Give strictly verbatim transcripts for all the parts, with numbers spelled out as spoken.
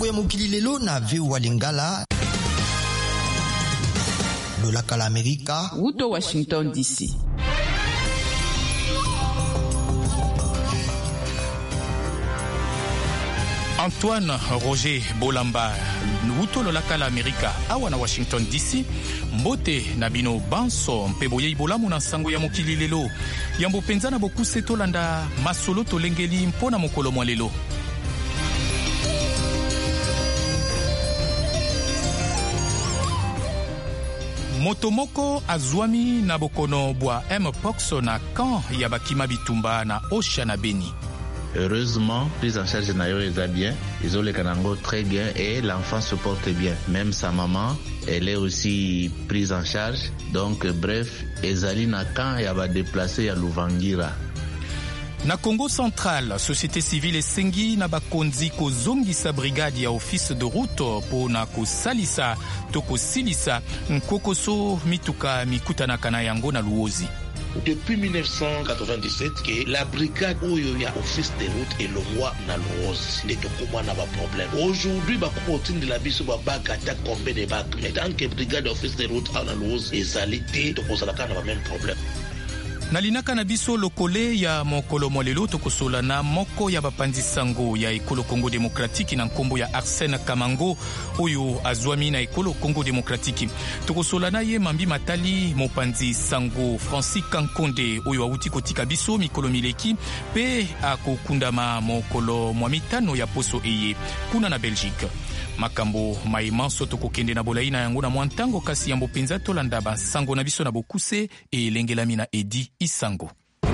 sango ya mokili lelo na V O A Lingala. Lolaka la Amerika. Wuto Washington D C. Antoine Roger Bolamba, Wuto Lolaka la Amerika, awa na Washington D C, mbote na bino banso mpe boye bolamu na sango ya mokili lelo. Yambo penza na bokuse tolanda masolo tolengeli mpona mokolo mwa lelo. Motomoko azwami na bokono bwa M-Pox na camp ya bakima bitumba na Osha na Beni. Heureusement, prise en charge na yo eza bien, ils ont le canango très bien et l'enfant se porte bien. Même sa maman, elle est aussi prise en charge. Donc bref, ezali na camp ya ba déplacé ya Luvangira. Na Congo Central, société civile esengi na bakonzi kozongisa brigade ya office de route po na kosalisa to kosilisa nkokoso mituka mikutanaka na yango na Luozi. Depuis mille neuf cent quatre-vingt-dix-sept, que la brigade oyo ya office de route et le roi na Luozi ne tokoma na ba problème. Aujourd'hui ba kotin de la biso ba baka ta combien de bac, mais tant que brigade office de route na Luozi ezali te tokozalaka na ba même problème. Nalinaka na biso lokole ya mokolo molelo tokosola na moko ya bapanzi sango ya ekolo Congo Démocratique na nkombo ya Arsène Kamango oyo azwami na ekolo Congo Démocratique. Tokosola na ye mambi matali mopanzi sango Francis Kankonde oyo awuti kotika biso mikolo mileki pe akokundama mokolo mwa mitano ya poso eye kuna na Belgique. Makambo maimanso tokokende na bolai na yango na mwantango kasi yambo penza tolanda basango na biso na bokuse e lengelami na Edi Isango.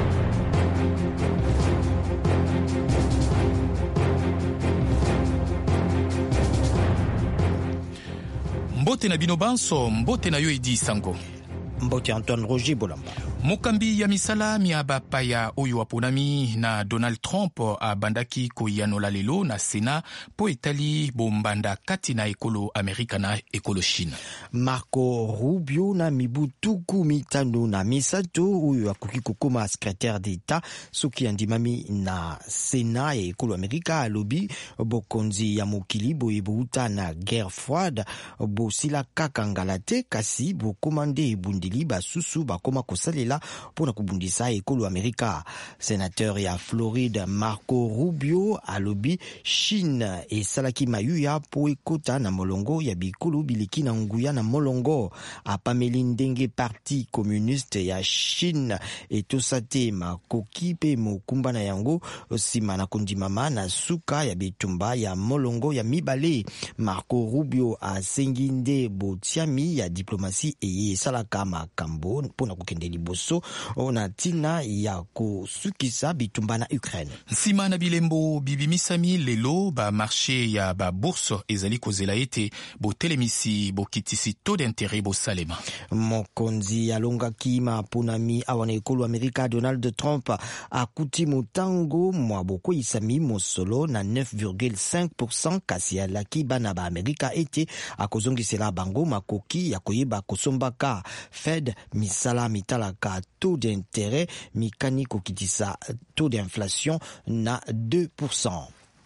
Mbote na bino banso, mbote na yo Edi Isango. Mbote Antoine Roger Bolamba. Mokambi ya misala mia bapaya oyo aponami na Donald Trump abandaki koyanola lelo na Sena po etali bombanda kati na ekolo Amerika na ekolo China. Marco Rubio na mibutuku mitano na misato oyo akoki kokoma secrétaire d'État soki andimami na Sena ya ekolo Amerika alobi bokonzi ya mokili boyebuta na guerre froide bosila kaka ngalate kasi bokomande ebundili basusu bakoma kosalela pona kubundisa ekolo Amerika. Sénateur ya Floride Marco Rubio alobi Chine esalaki mayuya po ekota na molongo ya bikolo biliki na nguya na molongo. Apameli ndenge parti communiste ya Chine etosate makoki pe mokumba na yango sima na kondimama na suka ya bitumba ya molongo ya mibale. Marco Rubio asengi nde botiami ya diplomasi eye esalaka makambo pona kokende liboso ona tina ya kusukisa bitumba na Ukraine. Nsima na bilembo bibimisami lelo ba marché ya ba bourse ezali kozela ete bo telemisi bo kitisi taux d'intérêt bo salema. Mokonzi alongaki maponami awana ekolo Amerika Donald Trump akuti motango mwa boko isami mosolo na neuf virgule cinq pour cent kasi alaki bana ba Amerika ete akozongisela bango makoki ya koyeba kosombaka. Fed misala mitalaka taux d'intérêt mikani kokitisa taux d'inflation na deux pour cent.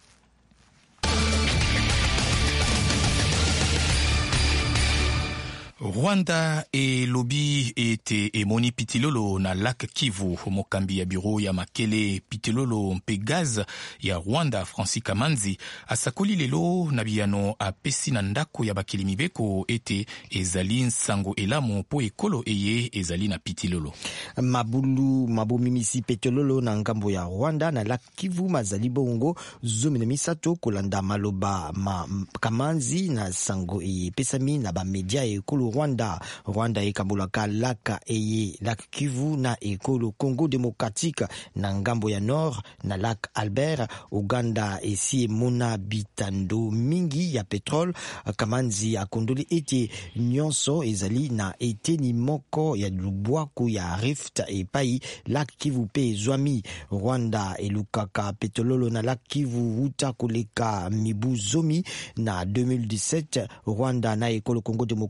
Rwanda e lobi ete emoni pitilolo na lac Kivu. Mokambi ya biro ya makele pitilolo mpe gaz ya Rwanda Francis Kamanzi asakoli lelo na biyano apesi na ndako ya bakili mibeko ete ezali nsango elamo po ekolo eye ezali na pitilolo. Mabulu mabomimisi petrololo na ngambo ya Rwanda na lac Kivu mazali bongo zomi na misato kolanda maloba ma Kamanzi na sango eye pesami na ba media ekolo Rwanda. Rwanda ekambulaka laka eye lac Kivu na ekolo Congo Démocratique na ngambo ya nord na lac Albert. Uganda esi mona bitando mingi ya petrol. Kamanzi akondoli ete nyonso ezali na eteni moko ya lubwaku ya Rift epai lac Kivu pe zwami. Rwanda elukaka petrololo na lac Kivu uta koleka mibu zomi na deux mille dix-sept. Rwanda na ekolo Congo Démocratique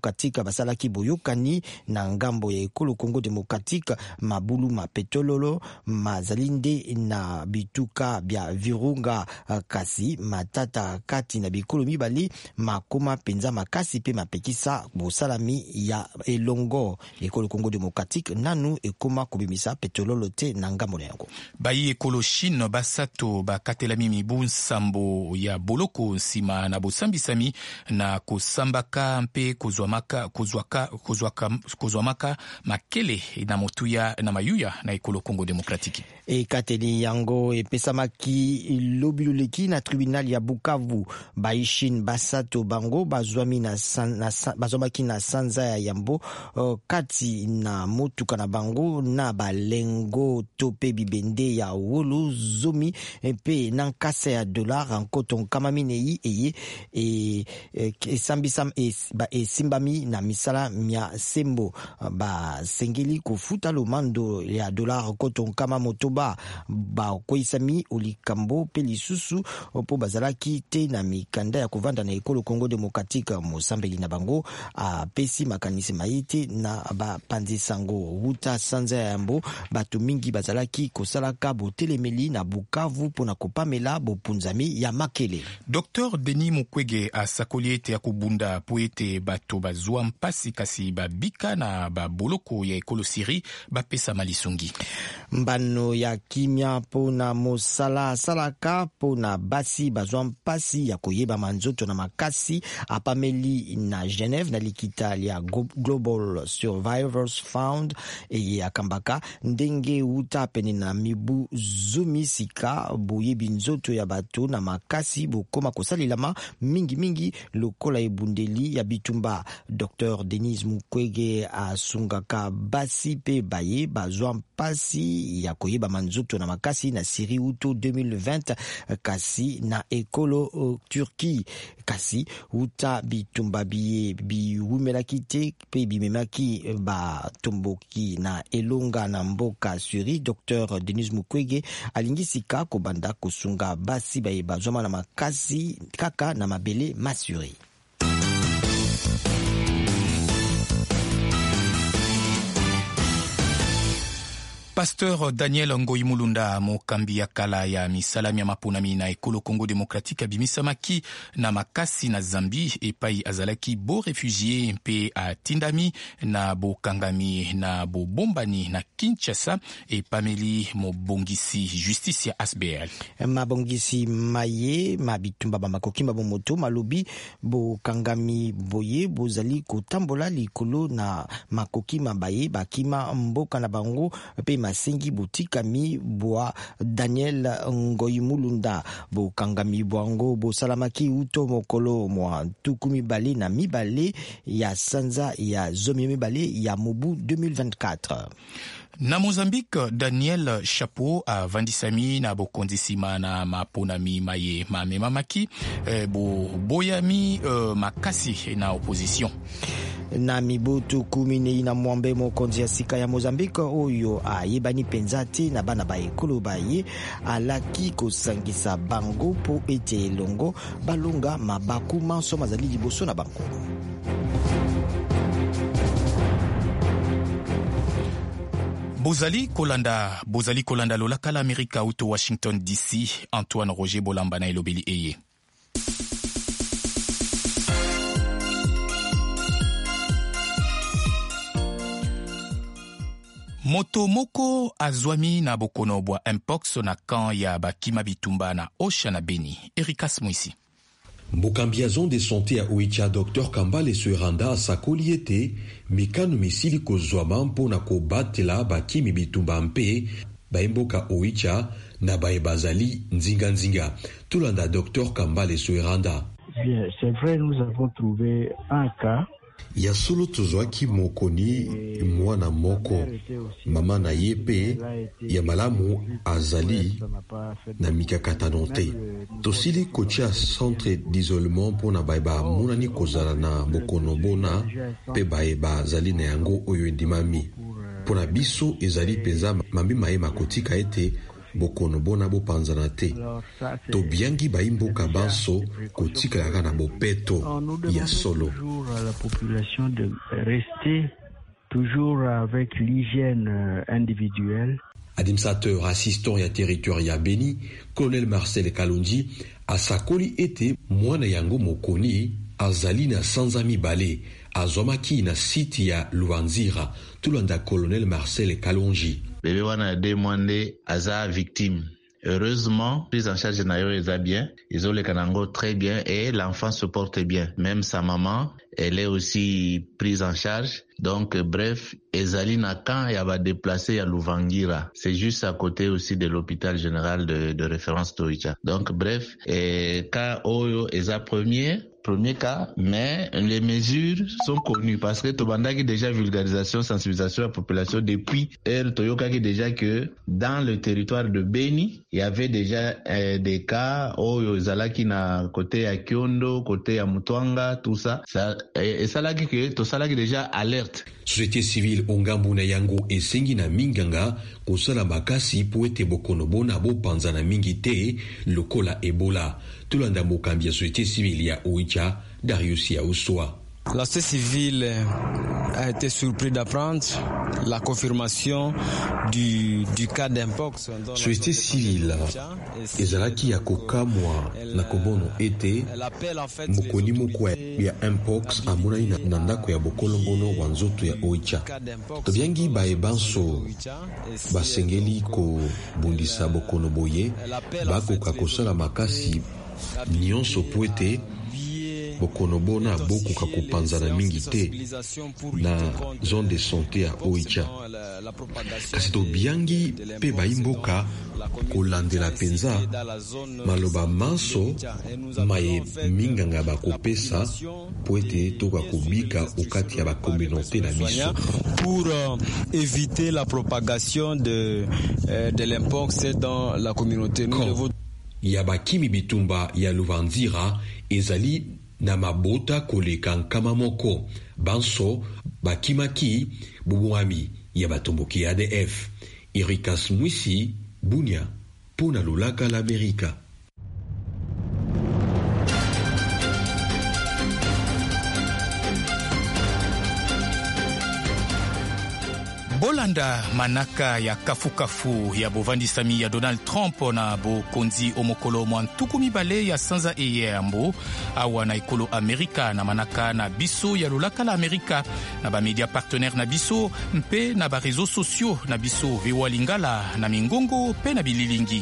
basalaki boyokani na ngambo ya ekolo Congo Democratique mabulu mapetololo mazalinde na bituka bya virunga kasi matata kati na bikolo mibali makoma penza makasi pe mapekisa bosalami ya elongo ekolo Congo Democratique nanu ekoma kubimisa petololo te na ngambo yango bayi ekolo Chine basato bakatelami mibu nsambo ya boloko nsima na bosambisami na kosambaka mpe kozwamaka kozwaka kozwaka kozwamaka makele na motuya na mayuya na ekolo Congo Democratique ekateli yango epesamaki lobiloleki na tribunal ya Bukavu baishin basato bango bazwami na, san, na bazwamaki na sanza ya yambo uh, kati na motuka na bango na balengo tope bibende ya wolo zomi pe na nkasa ya dollar ankoto nkamami eye e esambisam e, ba esimbami na misala mia sembo ba sengeli kufuta lomando ya dollar koto nkama motoba ba koisami olikambo pe lisusu po bazalaki te na mikanda ya kovanda na ekolo Congo Democratique mosambeli na bango a pesi makanisi maite na ba panzisango wuta sanza ya yambo bato mingi bazalaki kosalaka botelemeli na Bukavu pona kopamela bopunzami ya makele. Docteur Denis Mukwege asakoli ete ya kubunda po ete bato bazwa mpasi kasi babika na baboloko ya ekolo Siri bapesa malisungi. Mbano ya kimia pona mosala salaka pona basi bazwa mpasi ya koyeba manzoto na makasi apameli na Genève na likita ya Global Survivors Fund e akambaka ndenge uta pene na mibu zumi sika boyebi nzoto ya bato na makasi bokoma kosalilama mingi mingi lokola ebundeli ya bitumba. Docteur Denis Mukwege asungaka basi pe baye bazwa mpasi ya koyeba manzoto na makasi na Siri uto deux mille vingt kasi na ekolo uh, Turki kasi uta bitumba biye biwumelaki te pe bimemaki ba tomboki na elonga na mboka Siri. Docteur Denis Mukwege alingisika kobanda kusunga basi baye bazoma na makasi kaka na mabele masuri. Pasteur Daniel Ngoi Mulunda mokambi ya kala ya misalami ya mapunami na ekolo Congo Democratique abimisamaki na makasi na Zambi epai azalaki bo refugie mpe atindami na bo kangami na bo bombani na Kinshasa epameli mobongisi justice ya S B L. Mabongisi maye mabitumba bamakoki mabomoto malobi bo kangami boye bozali kotambola likolo na makoki mabaye bakima mboka na bango pe masengi butikami bwa Daniel Ngoi Mulunda bo kangami bwango bo salamaki uto mokolo mwa tuku mibale na mibale ya sanza ya zomi mibale ya mobu deux mille vingt-quatre. Na Mozambique, Daniel Chapeau a vandisami na bokondisima na maponami maye mamemamaki eh, bo boyami eh, makasi na opposition. Na mibutu kumine na mwambe mokonzi ya sika ya Mozambique oyo ayebani penzati na bana ba ekolo baye alaki kosangisa bango po ete elongo balonga mabaku manso mazali liboso na bango. Bozali Kolanda, Bozali Kolanda lolaka la Amerika auto Washington D C, Antoine Roger Bolamba na elobeli eye. Moto moko azwami na bokono bwa mpox na kan ya bakima bitumba na Osha na Beni. Erikas Moisi. Mokambiazon de santé a Oicha Docteur Kambale Soeranda asakoli ete mikano misili kozwama mpona kobatela bakimi bitumba mpe baimboka Oicha na baebazali nzinga nzinga. Tulanda Docteur Kambale Soeranda. Bien, c'est vrai, nous avons trouvé un cas. Ya solo tozwaki mokoni mwana moko mama na ye pe ya malamu azali na mikakatano te. Tosili kotia centre d'isolement mpona bayeba munani kozala na bokono bona pe bayeba azali na yango oyo endimami. Pona biso ezali penza mambi maye makotika ete bokono bona bopanzana te tobiangi baimboka banso kotikalaka na bopeto ya solo. La population de rester toujours avec l'hygiène individuelle. Administrateur assistant ya territoire ya Beni, colonel Marcel Kalonji asakoli ete mwana yango mokoni azali na sanzami bale azomaki na site ya Luanzira tulanda colonel Marcel Kalonji. Bébé wana demandé aza victime. Heureusement, prise en charge na yo eza bien, ils ont le kanango très bien et l'enfant se porte bien. Même sa maman, elle est aussi prise en charge. Donc, bref, ezali na kan ya ba déplacé à Louvangira. C'est juste à côté aussi de l'hôpital général de, de référence Toicha. Donc, bref, et cas oyo eza premier, premier cas, mais les mesures sont connues parce que Tobandaki déjà vulgarisation, sensibilisation à la population depuis R Toyokaki déjà que dans le territoire de Beni, il y avait déjà euh, des cas oyo zalaki na côté ya Kiondo, côté ya Mutwanga, tout ça. Ça et, et ça là que to ça là déjà alerte. Société civile ongambu na yango esengi na minganga kosala makasi po ete bokono bona bopanza na mingi te lokola Ebola. Tulanda mokambi ya société civile ya Oicha, Darius Yauswa. La société civile a été surpris d'apprendre la confirmation du, du cas d'impox. Société civile ezalaki ya kokamwa na kobono ete mokoni moko ya impox amonani na ndako ya bokolongono wa nzoto ya Oicha. Tobiangi baebanso basengeli kobundisa bokono boye bakoka kosala makasi nyonso po ete bokono bona bokoka kopanzana mingi te na zone de santé ya Oicha. Kasi tobiangi pe baimboka kolandela penza maloba manso maye minganga bakopesa po ete toka kobika okati ya bakommunauté na biso pour euh, éviter la propagation de, euh, de l'impox dans la communauté. Nous ya bakimi bitumba ya Luvanzira ezali na mabota koleka nkama moko banso bakimaki bubwami ya batomboki ya A D F. Erikas Mwisi, Bunia, pona lulaka l'Amerika. bolanda manaka ya kafukafu ya bovandisami ya Donald Trump na bokonzi omokolo mwa ntuku mibale ya sanza eyambo awa na ekolo Amerika na manaka na biso ya lolaka la Amerika na bamedia partenaire na biso mpe na barezo sosio na biso Vewa Lingala na Mingongo pe na bililingi.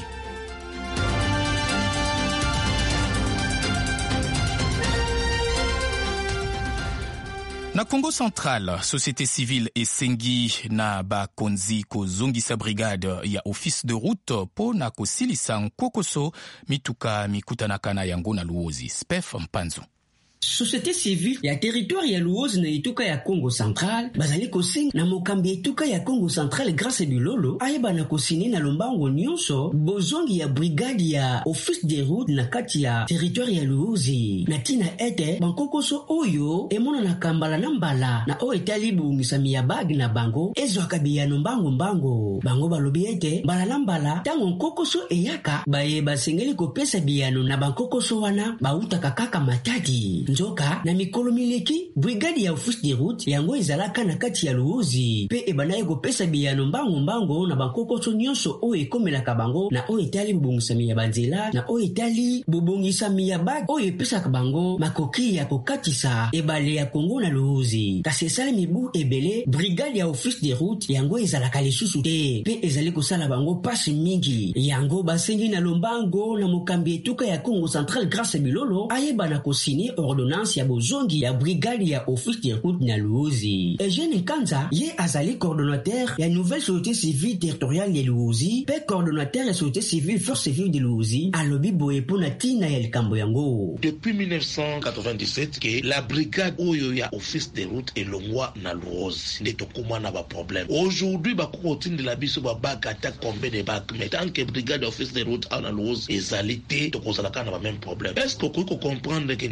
Na Congo Central, société civile esengi na bakonzi kozongisa brigade ya office de route po na kosilisa nkokoso mituka mikutanaka na yango na Luozi. Spef Mpanzo. Société civile ya territoire ya Luozi na ituka ya Congo Central bazali kosenga na mokambi ituka ya Congo Central grâce bilolo ayeba na kosini na lombango nyonso bozongi ya brigade ya office de route na kati ya territoire ya Luozi na tina ete bankokoso oyo emona na kambala na mbala na o etali bungisami ya bag na bango ezwaka biyano mbango mbango bango balobi ete mbala na mbala tango nkokoso eyaka baye basengeli kopesa biyano na bankokoso wana bautaka kaka matadi nzoka na mikolo mileki brigade ya office de route yango ezalaka na kati ya Luozi pe ebanaye kopesa biyano mbango mbango na bankokoso nyonso o ekomelaka bango na o etali bubongisami ya banzela na o etali bubongisami ya bag o epesaka bango makoki ya kokatisa ebale ya Kongo na Luozi. Kasi esali mibu ebele brigade ya office de route yango ezalaka lisusu te pe ezali kosala bango pasi mingi yango basengi na lombango na mokambi etuka ya Congo Central grâce bilolo ayeba na kosini ordonnance ya bozongi ya brigade ya office de route na Luozi. Eugène Kanza ye azali coordonnateur ya nouvelle société civile territoriale ya Luozi pe coordonnateur ya société civile force vive de Luozi alobi boye pona tina ya likambo yango. Depuis mille neuf cent quatre-vingt-dix-sept que la brigade oyo ya office de route elongwa na Luozi nde tokoma na ba problème. Aujourd'hui ba kokotine de la biso ba bagata combien de bac mais tant que brigade office de route na Luozi ezali te tokozalaka na ba même problème. Est-ce que vous comprendre que ndeko journaliste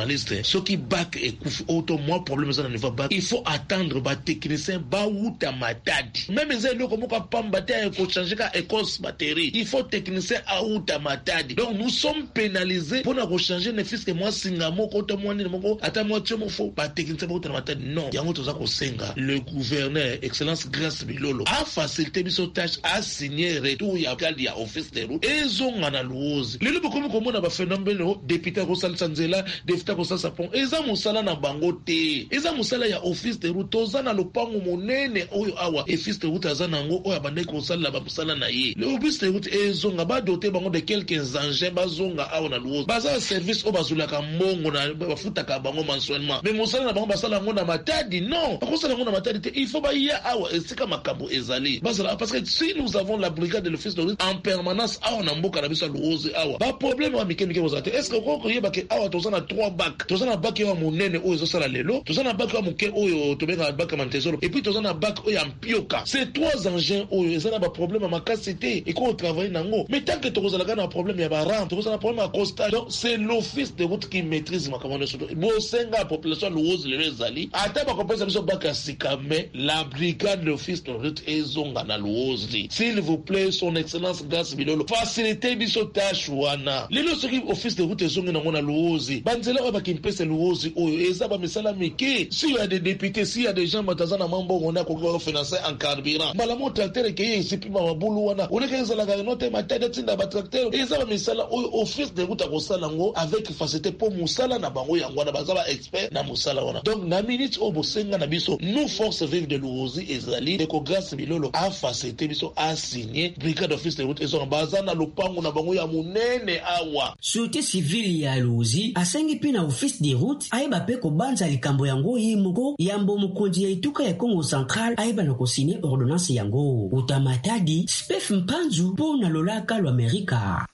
journaliste ceux qui bac et auto moi problème ça ne va bac il faut attendre ba technicien ba uta matadi même les élèves comme ka pamba te ko changer ka écos batterie il faut technicien a uta matadi donc nous sommes pénalisés pour nous changer ne fils que moi singamo ko to moi ni moko ata moi tu mo faut ba technicien ba uta matadi non yango to za ko senga le gouverneur excellence Grace Bilolo a facilité biso tâche a signer retour ya kali ya office de route ezonga na luozi lelo bokomi komona ba phénomène député ko salisa nzela député ko salisa pont eza musala na bango te eza musala ya office de route toza na lopango monene oyo awa office de route azana ngo oyo bande ko sala ba musala na ye le office de route ezonga ba doter bango de quelques engins bazonga awa na luozi baza service o bazulaka mbongo na bafutaka bango mensuellement mais musala na bango basala ngo na matadi non bakosala ngo na matadi te il faut ba ya awa esika makambo ezali bazala parce que si nous avons la brigade de l'office de route en permanence awa na mboka na biso luozi awa ba problème wa mike mike bozate est-ce que ko yeba ke awa tozana trois bacs tozana bac ya monene oyo ezosala lelo tozana bac ya moke oyo tobenga bac ya mantezolo et puis tozana bac oyo ya mpioka ces trois engins oyo ezana ba problème ya makasi te et ko travailler nango mais tant que tokozala na problème ya ba rang tozana problème ya constat donc c'est l'office de route qui maîtrise makambo neso bo senga population luozi lelo ezali ata ba kompensa biso bac ya sika mais la brigade de l'office de route ezonga na luozi s'il vous plaît son excellence Grace Bilolo faciliter biso tâche wana lelo soki office de route ezonga nango na luozi banzela oyo bakimpese luozi oyo eza ba misala mike si y a des députés si y a des gens batazana mambo on a ko financer en carburant mbala mo tracteur ke yisipi ba mabulu wana on est ezala ga note matade tinda ba tracteur eza ba misala oyo office de route akosala ngo avec facilité pour musala na bango yango na bazaba expert na musala wana donc na minute o bosenga na biso nous force vive de luozi ezali de ko Grace Bilolo a facilité biso a signé brigade office de route ezonga bazana lopango na bango ya munene awa société civile ya luozi asengi pina office de route ayeba pe kobanza likambo yango yimoko yambo mokonzi ya ituka ya Congo Central ayeba na kosine ordonnance yango utamatadi Spef Mpanzu po na lolaka lo Amerika.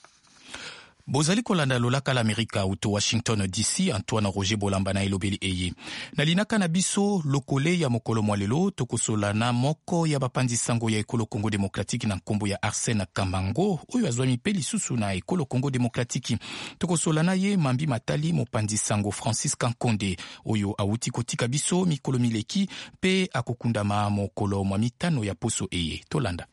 Bozali kolanda lolaka l'Amerika uto Washington D C Antoine Roger Bolamba na elobeli eye. Nalinaka na biso lokole ya mokolo mwalelo tokosola na moko ya bapandi sango ya ekolo Congo Demokratiki na nkombo ya Arsène Kamango oyo azwami pe lisusu na ekolo Congo Demokratiki. Tokosola na ye Mambi Matali mopandi sango Francis Kankonde oyo awuti kotika biso mikolo mileki pe akokundama mokolo mwa mitano ya poso eye. Tolanda.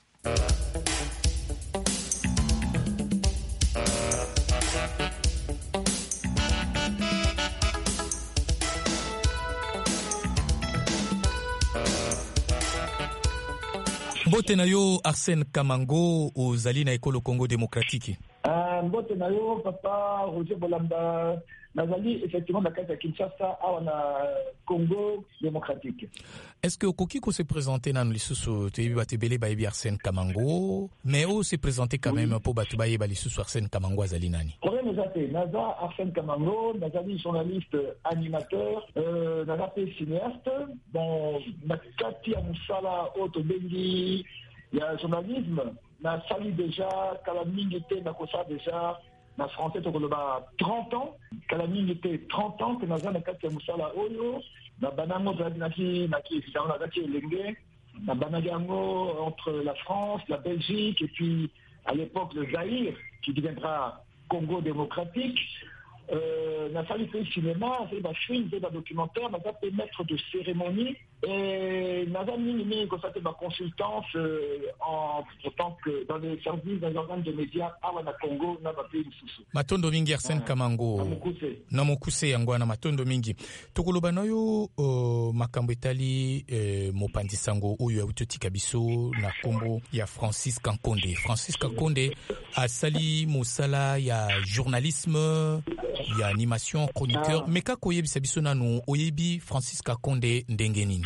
Mbote na yo Arsène Kamango ozali na ekolo Congo Démocratique. Ah mbote na yo papa Roger Bolamba nazali effectivement na kati ya Kinshasa awa na Congo Démocratique. Est-ce que okoki ko se présenter na lisusu tebi batebele ba yebi Arsène Kamango mais o se présenter quand même pour batu ba yeba lisusu Arsène Kamango azali nani? Problème ezate naza Arsène Kamango nazali journaliste animateur euh nazali cinéaste bon na kati ya musala auto bengi ya journalisme na sali déjà kala mingi te na kosa déjà na français tokoloba trente ans kala mingi te trente ans que naza na kati ya musala oyo na banango zali naki naki évidemment na kati elenge na banagango entre la France, la Belgique et puis à l'époque le Zaïre qui deviendra Congo démocratique. Euh, n'a fallu faire cinéma, c'est des films, c'est des documentaires, n'a pas maître de cérémonie et n'a pas mis constaté ma consultance euh, en tant que dans les services, dans les organes de médias à la Congo, n'a pas payé le sous. Matondo mingi Arsène Kamango. Na mokuse yango na matondo mingi. Tokoloba na yo uh, makambo etali uh, mopandi sango oyo ya utotika biso na kombo ya Francis Kankonde. Francis Kankonde asali mosala ya journalisme ya animation chroniqueur ah. Meka koyebi sabiso nanu oyebi Francis Kankonde ndenge nini?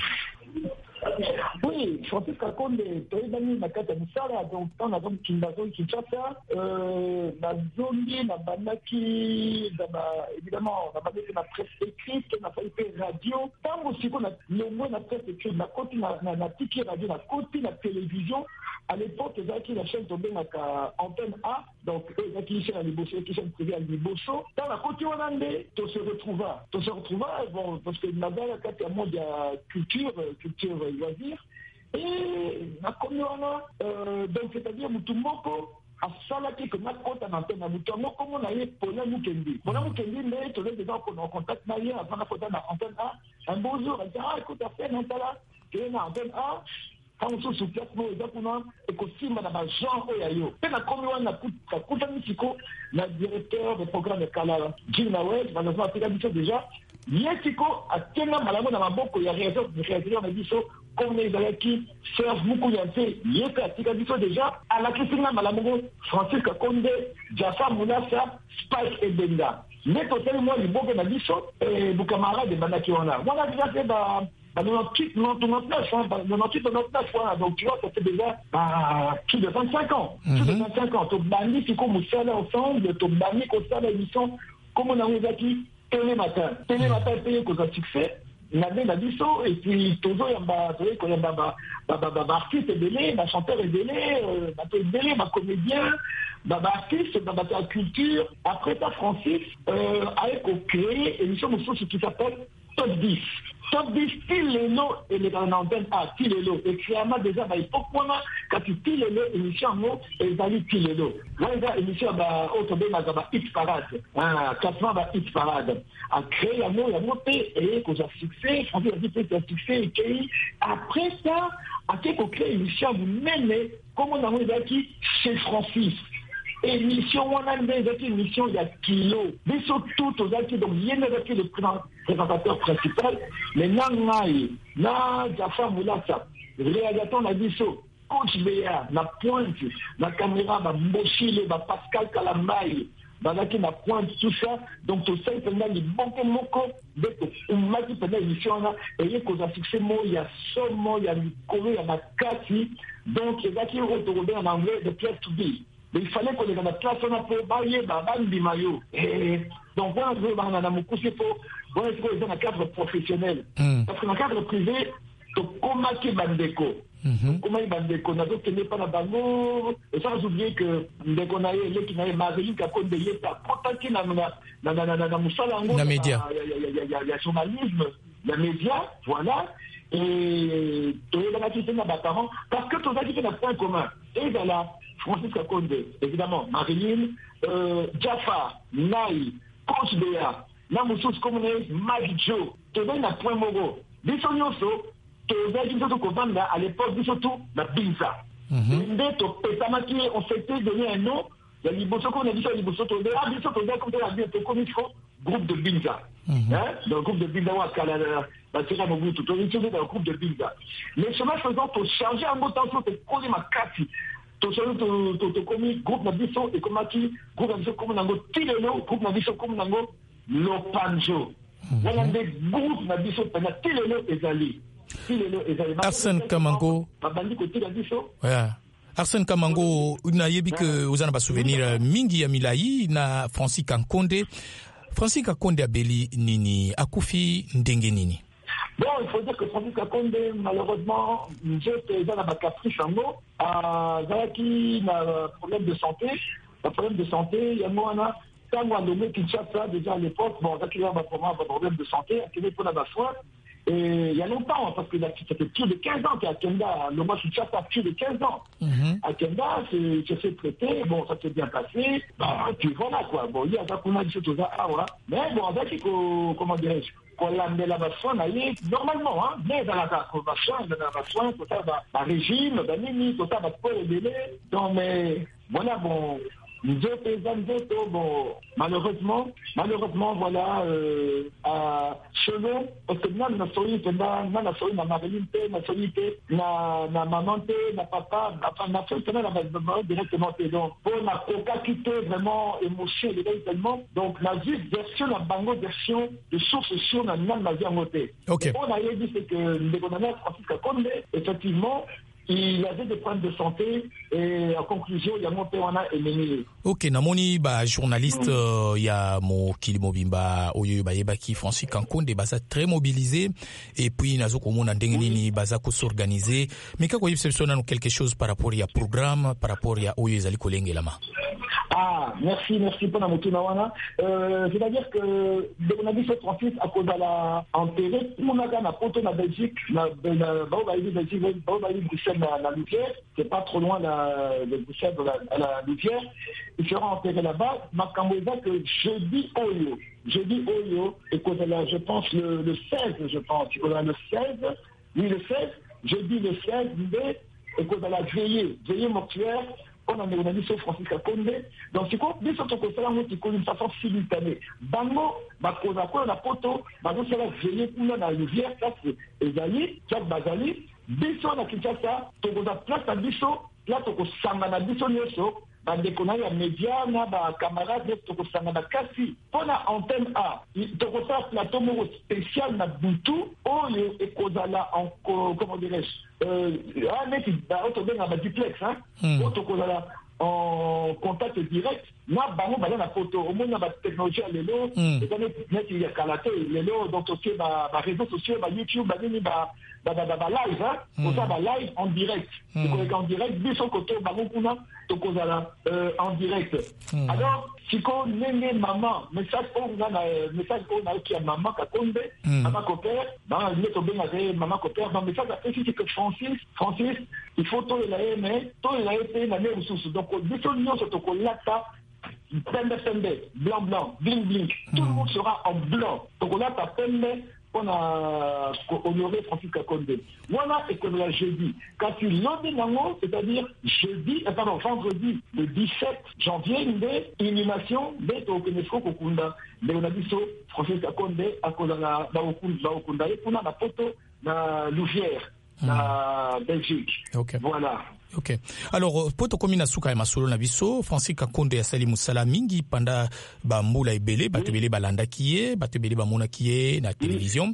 Oui, Francis Kankonde toyebani na kati ya misala donc on a donc Kindazo Kinshasa euh na zombi na banaki évidemment on a parlé de la presse écrite on a fait radio tant aussi qu'on a le na presse écrite na côté na na tiki radio na côté la télévision à l'époque Zaki la chaîne tombée na antenne A donc Zaki chaîne à Liboso qui chaîne privée à Liboso dans la côté hollandais to se retrouva to se retrouva bon parce que na dans la kati ya monde ya culture culture loisir et na komiona euh donc c'est-à-dire Mutumboko asalaki que nakota na antenne na mutu yango kombo na ye Paulin Mukendi. Paulin Mukendi nde tozali déjà en contact na ye avant nakota na antenne A. Un beau jour, elle dit ah écoute affaire nantala keye na antenne A ntango mosusu place moko eza kuna ekosimba na bagenre oyo ya yo mpe nakomi wana nakutani siko na directeur de programme ya kala Jim Nawel malheureusement atika biso déjà ye siko atenga malamu na maboko ya réalisateur na biso comme ezalaki Serge Mukuya mpe ye mpe atika biso déjà alakisinga malamu Francis Kakonde Jafar Mulasa Spike Ebenga nde totali mwa liboke na biso bukamarade ebandaki wana wana déjà mpe ba quatre-vingt-huit, quatre-vingt-dix-neuf, quatre-vingt-huit, quatre-vingt-dix-neuf, voilà. Donc tu vois, ça fait déjà bah, plus de vingt-cinq ans. Mm-hmm. Plus de vingt-cinq ans. Tu bannis, c'est comme on s'allait ensemble, tu bannis comme ça l'émission, comme on a eu acquis, Télé Matin. Télé Matin, payé cause un succès. La belle a dit ça, et puis toujours, il y a un artiste délai, un chanteur délai, un délai, un comédien, un artiste, un culture. Après ça, Francis a créé une émission qui s'appelle Top dix. Top dix, Tilelo et les antenne A, Tilelo. Et créalement déjà, bah, il faut qu'on a, quand tu Tilelo, émission mot, et d'aller Tilelo. Là, il y a émission, bah, autre bien, bah, Hit Parade. Ah, quatre-vingts, bah, Hit Parade. A créé un mot, il a monté, et qu'on a succès, Francis a dit que c'est un succès, et qu'il, après ça, à qui qu'on crée une émission, vous menez, comme on a vu ici, chez Francis. Émission, on a une émission, il y a Kilo. Mais surtout, aux acquis, donc, il y a le présentateur principal, mais Nangaï, na Jafar Moulassa, le réalisateur n'a dit ça, coach Béa, la pointe, la caméra, la Mbochile, la Pascal Kalambaï, Bazaki na pointe, tout ça, donc tout ça, il y a des bons moko, on m'a dit pendant l'émission, et il y a cause à succès, il y a Somo, il y a Mikolo, il y a Makati, donc il y a qui retrouvé en anglais, the place to be. Mais il fallait qu'on ait dans la place, on a fait bailler, babandi mayo. Et donc, voilà, on a beaucoup, c'est pour, voilà, il faut dans le cadre professionnel. Mm. Parce que dans le cadre privé, tu comment qui bandeko. Comment il bandeko. N'a d'autres qui n'est pas dans bango. Et sans oublier que, dès qu'on a eu, les qui n'a eu Marie, qui a condé, il y a pourtant qui n'a, n'a, n'a, n'a, n'a, n'a, n'a, média. Il y a journalisme, il y a média, voilà. Et, tu es dans la question d'un parents, parce que tu as dit un point commun. Et voilà. Francis Kakonde, évidemment, Marilyn, euh, Jafar, Naï, Coach Béa, Namoussous Communiste, Magic Joe, tu as un point moro. Bissonyoso, tu as dit que à l'époque, surtout, la Binza. On s'était donné un nom, il y a Liboso qu'on a dit ça, Liboso, tu as dit ça, tu as dit comme tu as dit, tu as dit groupe de Binza. Le groupe de Binza, la Tira Mobutu, tu as dit dans le groupe de Binza. Mais chemin faisant, pour changer un mot d'enfant, tu as collé ma carte. To to to to komi groupe na biso et komaki groupe na biso comme nango Tilelo groupe na biso comme nango Lopanjo. Voilà des groupes na biso pena Tilelo ezali. Tilelo ezali. Arsène Kamango. Babandi ko tila biso. Ouais. Arsène Kamango na yebi que uzana ba souvenir mingi ya milai na Francis Kakonde. Francis Kakonde abeli nini akufi ndenge nini. Bon, il faut dire que Francis Kakonde, malheureusement, j'étais dans la caprice en mots, à Zaki, un problème de santé, un problème de santé, il y a moi, quand on a nommé Kinshasa, déjà à l'époque, bon, Zaki a un problème de santé, à Québec, on a besoin, et il y a longtemps, parce que ça fait plus de quinze ans qu'à Kenda, le mois Kinshasa a plus de quinze ans. Mm-hmm. À Kenda, c'est s'est traité, bon, ça s'est bien passé, bah, puis voilà, quoi. Bon, il y a ça qu'on a dit tout ça, ah, voilà. Mais bon, Zaki, comment dirais-je, qu'on l'a mis la soin, normalement, hein, mais dans la soin, dans la soin, tout ça, bah, régime, bah, nini, tout ça, bah, pour le délai. Donc, mais, voilà, bon, bon, malheureusement, malheureusement, voilà, euh, à Chelon, parce que là, na soyi, na, na soyi, na Marilyn, na soyi, na, na maman, na papa, na, na soyi, na, na, directement, donc, pour na coca quitté vraiment émotion, les gars, tellement, donc, la juste version, la bango version de source sur la nan, la vie en côté. Ok. On a dit, c'est que, le gouvernement Francis Kakonde, effectivement, il avait des problèmes de santé et en conclusion, il y a monté on a éliminé. Ok, namoni ba journaliste mm. uh, ya mo kilimo bimba oyo ba yebaki Francis Kakonde baza très mobilisé et puis nazo komona ndenge nini baza ko s'organiser mais kako yebisona no quelque chose par rapport ya programme par rapport ya oyo ezali kolengela ma. Ah, merci, merci pour la Moutunawana. Euh, c'est-à-dire que, on a dit que Francis, à cause de la enterré, on a gagné à Poto, en Belgique, na Belgique, Bruxelles, la Louvière, c'est pas trop loin de Bruxelles, à la Louvière. Il sera enterré là-bas. Ma camoisa que jeudi Oyo, jeudi Oyo, et cause de la, je pense, le, le seize, je pense, il le seize, oui, le seize, jeudi le seize, mais, et cause de la veillée, veillée mortuaire, on a, on a dit sur Francis Kakonde. Donc, c'est quoi? Bien sûr, on peut d'une façon simultanée. Bango, ma cause à quoi on a poto, bango, c'est la veillée pour la rivière, ça c'est Ezali, Jacques Bazali, biso na Kinshasa, toko za place à biso, là toko sanga na biso nyoso, bandeko na ya média na ba camarade toko sanga na kasi, pona antenne A, toko sa plateau moko spécial na Butu, oyo ekozala en, comment dirais-je, euh, un mec, auto bien dans duplex, hein, auto kozala en contact direct, na bango bala na photo, au moins na ba technologie à l'élo, et quand net il y a kalaté, l'élo, donc aussi ba réseaux sociaux, ba YouTube, ba nini ba ba ba live, hein, pour ça ba live en direct, c'est en direct, biso koto bango kuna, to kozala en direct. Alors, si qu'on nenge maman, message on a message on a qui a maman Kakonde, maman Copère, dans le to bien avec maman Copère, dans message après c'est que Francis, Francis, il faut tout la aimer, tout la aimer na les ressources. Donc biso nyo to kolata pembe pembe, blanc blanc, bling bling, tout le monde sera en blanc. Donc on a ta pembe. On a honoré Francis Kakonde. Voilà, et comme la jeudi. Quand tu l'as, c'est-à-dire jeudi, pardon, vendredi, le dix-sept janvier, une inhumation de Tokenesco Kokunda, de on a dit ça, Francis Kakonde, à cause de la Okunda, et pour la photo, la Louvière, la Belgique. Okay. Voilà. Ok. Alors, poto komi na suka ya masolo na biso, Francis Kakonde asali musala mingi panda ba mbula ebele, bato ebele balanda kiye, bato ebele bamona kiye na télévision.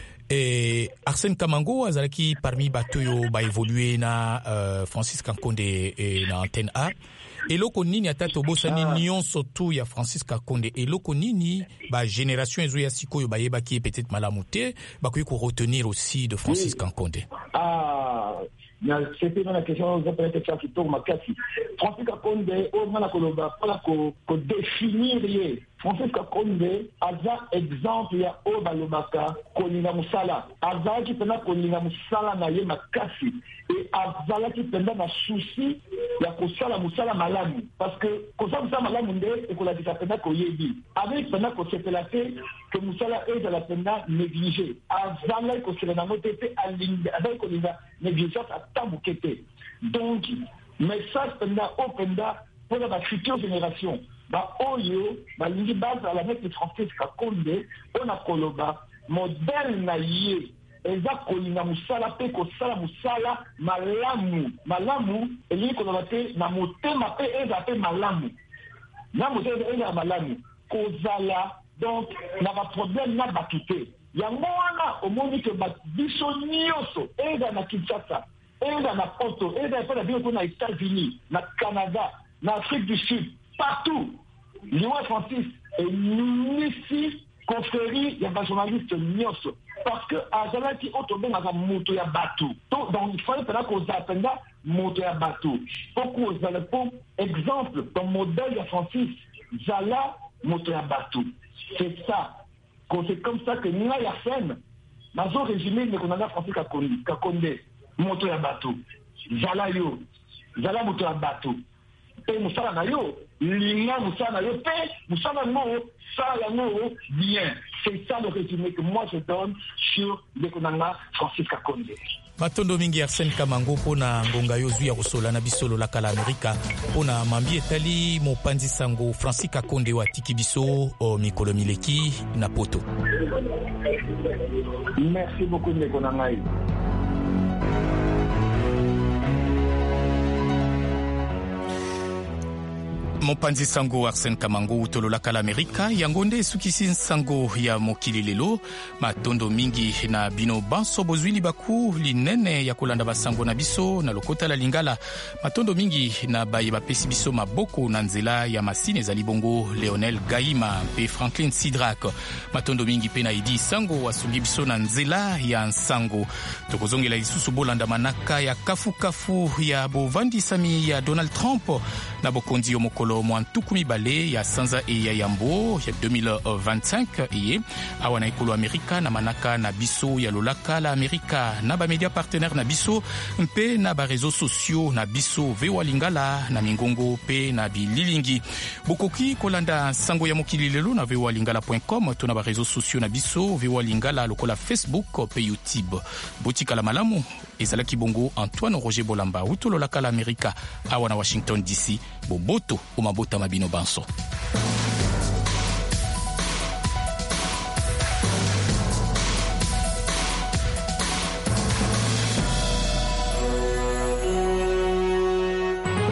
Et Arsène Kamango azalaki parmi bato yo ba évoluer na uh, Francis Kakonde e, na antenne A. Eloko nini ata tobosani nyonso tu ya Francis Kakonde, eloko nini ba génération ezo ya sikoyo ba yeba ki peut-être malamu te, ba koyi ko retenir aussi de Francis Kakonde. Ah, c'était la question que vous avez fait qui tourne ma kasi. Francis Kakonde, au moins la koloba, pour la ko définir Francis Kakonde, aza exemple ya Obalobaka, kolinga musala. Aza qui pena kolinga musala na ye makasi. Et azala qui pena na souci ya kosala musala malamu. Parce que kosala musala malamu nde, et qu'on a dit ça pena koyebi. Avec pena kosepelate, que musala est de la pena négligée. Azala ko sele na motete alinga, avec kolinga négligence à tabukete. Donc, message pena au pena pour la future génération. Ba oyo ba lingi base à la messe de Francis Kakonde on a koloba modèle na ye eza kolinga musala pe kosala musala malamu malamu elingi koloba te na motema pe eza pe malamu na motema eza malamu kozala donc na ba problème na bakite yango wana omoni ke ba biso nyonso eza na Kinshasa eza na Poto eza pe na bio na États-Unis na Canada na Afrique du Sud partout. Liwa Francis est ici confrérie, il y a des journalistes nyonso. Parce que Azala qui autobé na moto ya batu. Donc il fallait peut-être qu'on s'attende moto ya batu. Pourquoi vous allez pour exemple ton modèle de Francis Zala moto ya batu. C'est ça. C'est comme ça que Nina Yasen, dans un résumé mais qu'on a Francis Kakonde, Kakonde moto ya batu. Zala yo, Zala moto ya batu. Et musala na yo linga musala yo pe musala no sala no bien. C'est ça le résumé que moi je donne sur le konanga Francis Kakonde. Matondo mingi Arsène Kamango pona ngonga yo zuya kosola na bisolo la kala Amerika pona mambi etali mopanzi sango Francis Kakonde wa tiki biso o mikolo mileki na poto. Merci beaucoup de konanga. Mopanzi sango Arsène Kamango utolola kala Amerika yangonde sukisi sango ya mokili lelo matondo mingi na bino banso bozwili baku linene ya kolanda basango na biso na lokota la lingala matondo mingi na baye bapesi biso maboko na nzela ya masine za libongo Léonel Gaïma pe Franklin Sidrak matondo mingi pe na idi sango wasungi biso na nzela ya nsango tokozongela lisusu bolanda manaka ya kafu kafu ya bovandi sami ya Donald Trump na bokonzi yo mokolo mokolo mwantuku mibale ya sanza e ya yambo ya deux mille vingt-cinq ye awa na ekolo Amerika na manaka na biso ya lolaka la Amerika na ba media partenaire na biso mpe na ba réseaux sociaux na biso V O A Lingala na mingongo pe na bililingi bokoki kolanda sango ya mokili lelo na v o a lingala point com to na ba réseaux sociaux na biso V O A Lingala lokola Facebook pe YouTube botika la malamu ezalaki bongo Antoine Roger Bolamba utolo la kala Amerika awa na Washington D C boboto o mabota mabino banso.